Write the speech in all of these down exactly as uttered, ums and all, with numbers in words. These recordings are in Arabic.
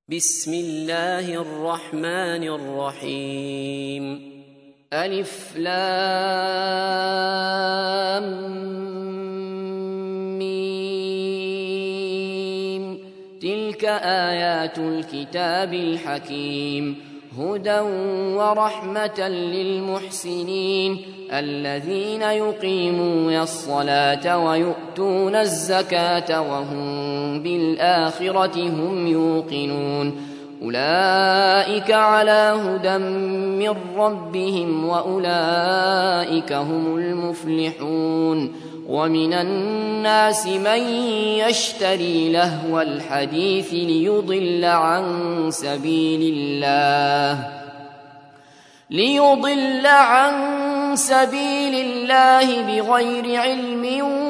بسم الله الرحمن الرحيم ألف لام ميم تلك آيات الكتاب الحكيم هدى ورحمة للمحسنين الذين يقيمون الصلاة ويؤتون الزكاة وهم بالآخرة هم يوقنون أولئك على هدى من ربهم وأولئك هم المفلحون ومن الناس من يشتري لهو الحديث ليضل عن سبيل الله ليضل عن سبيل الله بغير علم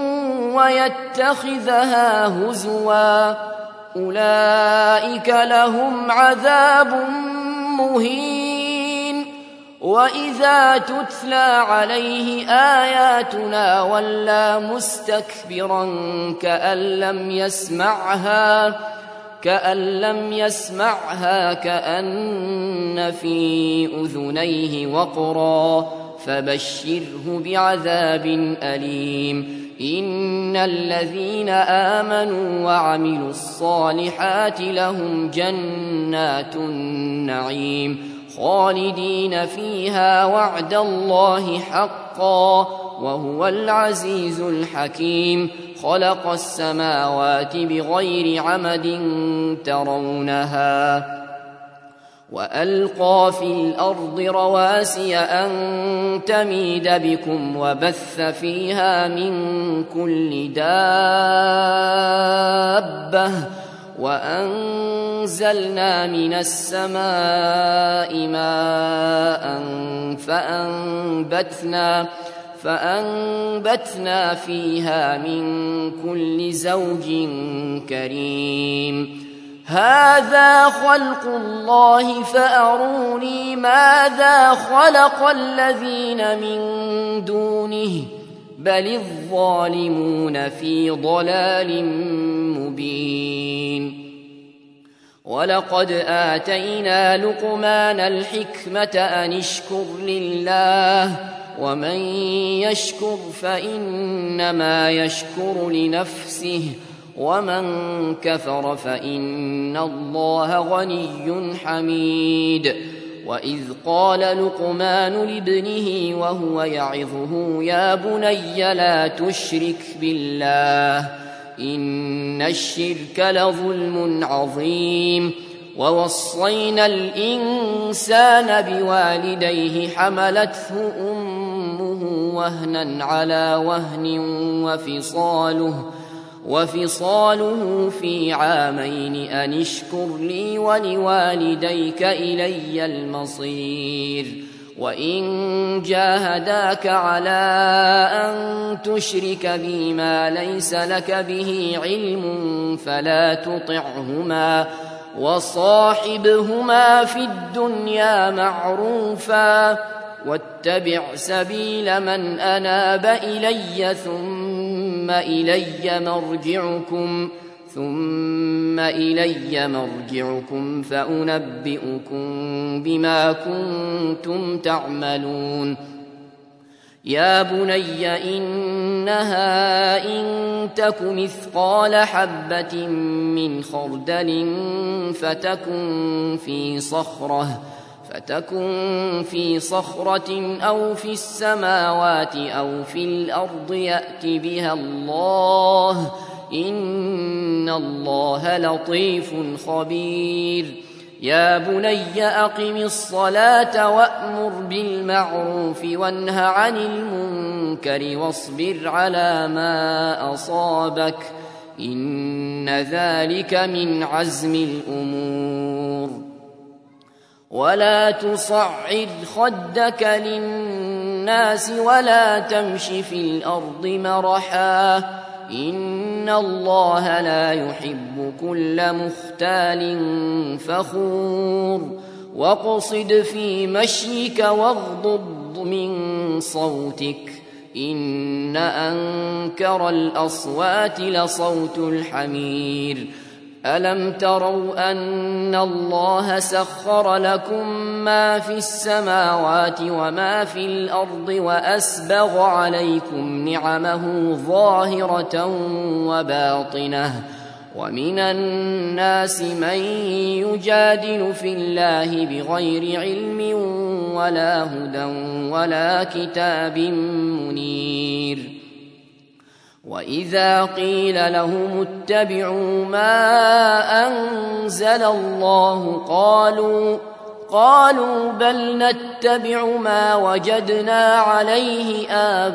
ويتخذها هزوا أولئك لهم عذاب مهين وإذا تتلى عليه آياتنا ولى مستكبرا كأن لم يسمعها كأن لم يسمعها كأن في أذنيه وقرا فبشره بعذاب أليم إن الذين آمنوا وعملوا الصالحات لهم جنات النعيم خالدين فيها وعد الله حقا وهو العزيز الحكيم خلق السماوات بغير عمد ترونها وألقى في الأرض رواسي أن تميد بكم وبث فيها من كل دابة وأنزلنا من السماء ماء فأنبتنا فأنبتنا فيها من كل زوج كريم هذا خلق الله فأروني ماذا خلق الذين من دونه بل الظالمون في ضلال مبين ولقد آتينا لقمان الحكمة أن اشكر لله ومن يشكر فإنما يشكر لنفسه ومن كفر فإن الله غني حميد وإذ قال لقمان لابنه وهو يعظه يا بني لا تشرك بالله إن الشرك لظلم عظيم ووصينا الإنسان بوالديه حملته أمه وهنا على وهن وفصاله وفصاله في عامين أن اشكر لي ولوالديك إلي المصير وإن جاهداك على أن تشرك بي ما ليس لك به علم فلا تطعهما وصاحبهما في الدنيا معروفا واتبع سبيل من أناب إلي ثم إلي مرجعكم ثم إلي مرجعكم فأنبئكم بما كنتم تعملون يا بني إنها إن تك مثقال حبة من خردل فتكن في صخرة فتكن في صخرة أو في السماوات أو في الأرض يأت بها الله إن الله لطيف خبير يا بني أقم الصلاة وأمر بالمعروف وانه عن المنكر واصبر على ما أصابك إن ذلك من عزم الأمور ولا تصعد خدك للناس ولا تمش في الأرض مرحا إن الله لا يحب كل مختال فخور واقصد في مشيك واغضض من صوتك إن أنكر الأصوات لصوت الحمير ألم تروا أن الله سخر لكم ما في السماوات وما في الأرض وأسبغ عليكم نعمه ظاهرة وباطنة ومن الناس من يجادل في الله بغير علم ولا هدى ولا كتاب منير وإذا قيل لهم اتبعوا ما أنزل الله قالوا قالوا بل نتبع ما وجدنا عليه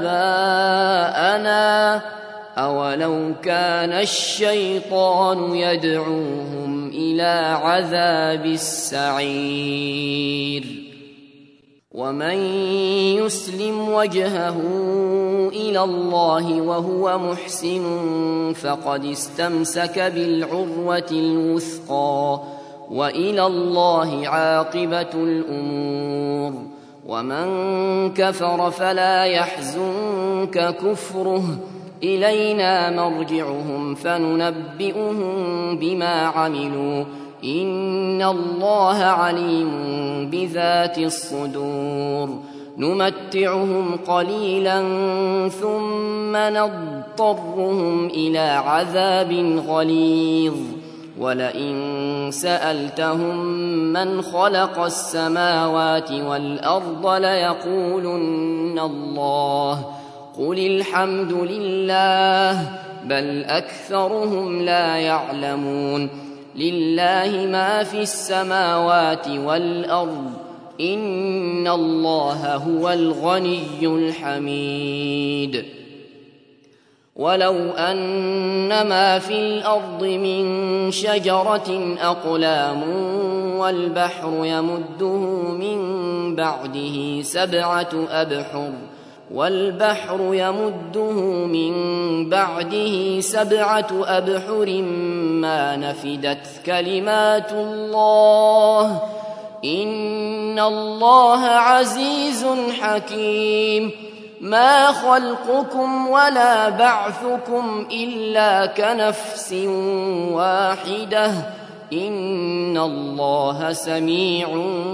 آباءنا أولو كان الشيطان يدعوهم إلى عذاب السعير ومن يسلم وجهه إلى الله وهو محسن فقد استمسك بالعروة الوثقى وإلى الله عاقبة الأمور ومن كفر فلا يحزنك كفره إلينا مرجعهم فننبئهم بما عملوا إن الله عليم بذات الصدور نمتعهم قليلا ثم نضطرهم إلى عذاب غليظ ولئن سألتهم من خلق السماوات والأرض ليقولن الله قل الحمد لله بل أكثرهم لا يعلمون لله ما في السماوات والأرض إن الله هو الغني الحميد ولو أن ما في الأرض من شجرة أقلام والبحر يمده من بعده سبعة أبحر والبحر يمده من بعده سبعة أبحر ما نفدت كلمات الله إن الله عزيز حكيم ما خلقكم ولا بعثكم إلا كنفس واحدة إن الله سميع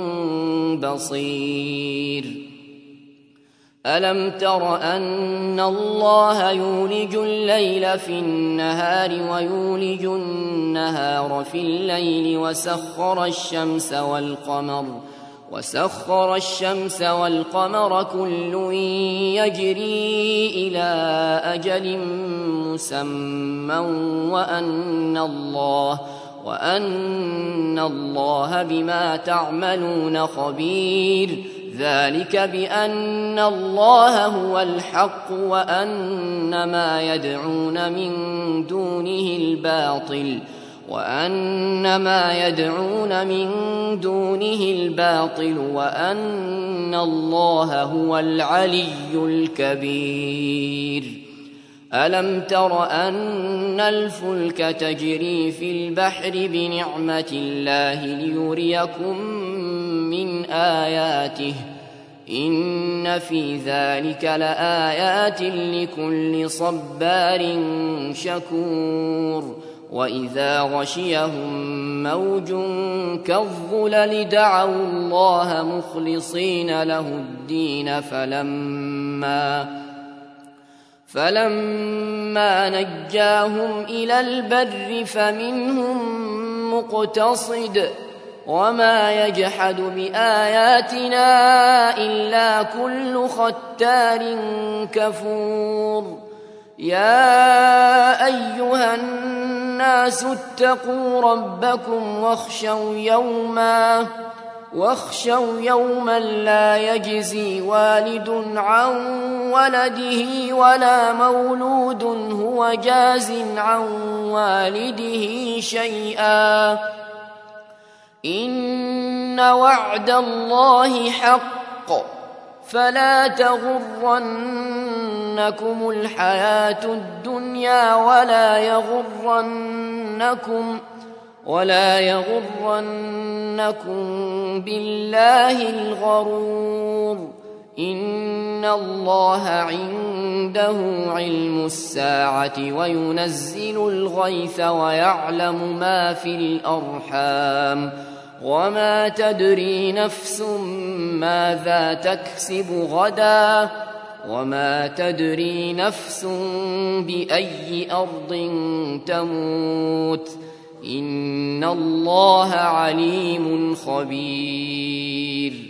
بصير ألم تر أن الله يولج الليل في النهار ويولج النهار في الليل وسخر الشمس والقمر وسخر الشمس والقمر كل يجري إلى أجل مسمى وأن الله وأن الله بما تعملون خبير ذلك بأن الله هو الحق وأن ما يدعون من دونه الباطل وأن ما يدعون من دونه الباطل وأن الله هو العلي الكبير ألم تر أن الفلك تجري في البحر بنعمة الله ليريكم من آياته إن في ذلك لآيات لكل صبار شكور وإذا غشيهم موج كالظلل دعوا الله مخلصين له الدين فلما فلما نجاهم إلى البر فمنهم مقتصد وما يجحد بآياتنا إلا كل ختار كفور يا أيها الناس اتقوا ربكم واخشوا يوما واخشوا يوما لا يجزي والد عن ولده ولا مولود هو جاز عن والده شيئا إن وعد الله حق فلا تغرنكم الحياة الدنيا ولا يغرنكم ولا يغرنكم بالله الغرور إن الله عنده علم الساعة وينزل الغيث ويعلم ما في الأرحام وما تدري نفس ماذا تكسب غدا وما تدري نفس بأي أرض تموت إن الله عليم خبير.